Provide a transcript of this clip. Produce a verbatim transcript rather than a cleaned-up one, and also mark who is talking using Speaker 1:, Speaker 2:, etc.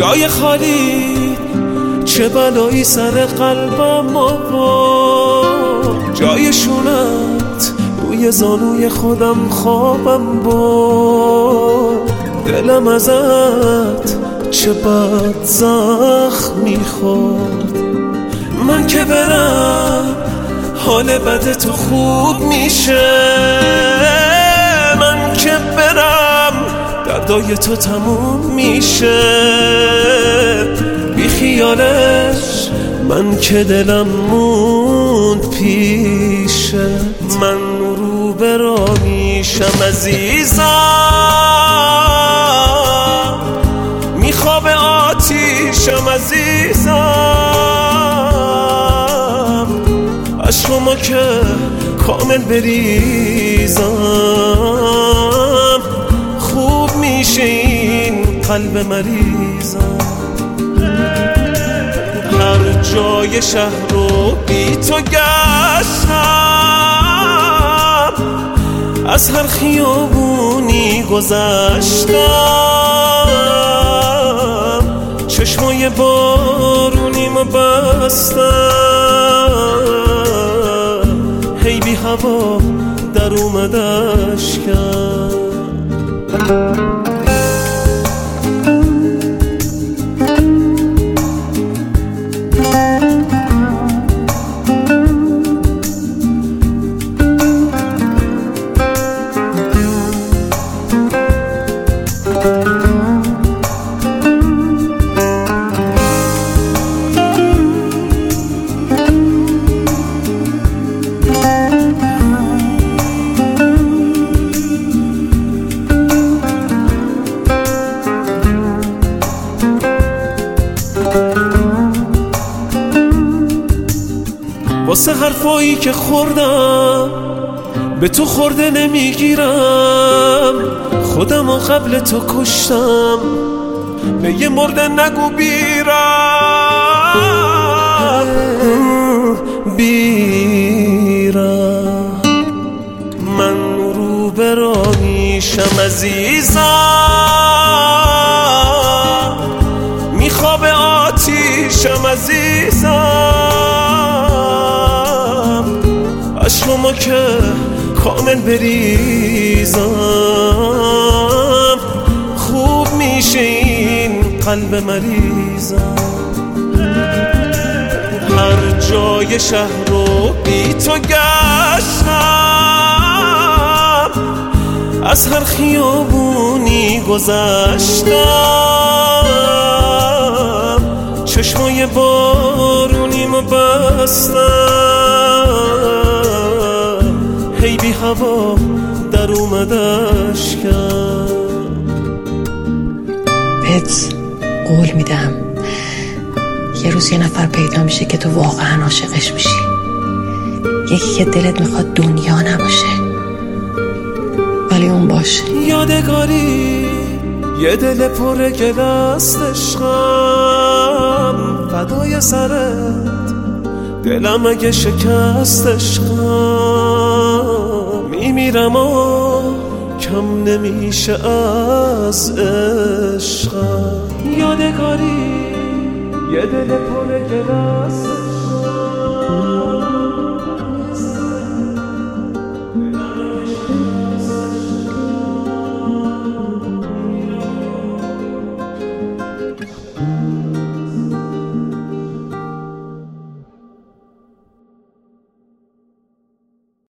Speaker 1: جای خالی چه بلایی سر قلبم آورد، جای شونت روی زانوی خودم خوابم برد. دلم ازت چه بد زخم میخورد، من که برم حال بد تو خوب میشه، من که برم دردای تو تموم میشه. بی خیالش من که دلم موند پیشه، من رو به راه میشم عزیزم، میخواب آتیشم عزیزم، از شما که کامل بریزم خوب میشه این قلب مریضم. هر جای شهر رو بی تو گشتم، از هر خیابونی گذشتم، چشمای بارونیمو بستم، هی بی هوا در اومد اشکم. واسه حرفایی که خوردم به تو خورده نمیگیرم، خودم و قبل تو کشتم به یه مرده نگو بیرم بیرم. من رو به راه میشم عزیزم، میخواب آتیشم عزیزم، از شما که کامل بریزم خوب میشه این قلب مریضم. هر جای شهر رو بی تو گشتم، از هر خیابونی گذشتم، چشمای بارونیمو بستم، هی بی هوا در اومد اشکم.
Speaker 2: بهت قول میدم یه روز یه نفر پیدا میشه که تو واقعا عاشقش میشی، یکی که دلت میخواد دنیا نباشه ولی اون باشه.
Speaker 1: یادگاری یه دل پر گل است عشقم، فدای سرت دلم اگه شکست عشقم، میمیرم و کم نمیشه از عشقم. یادگاری یه دل پر گل است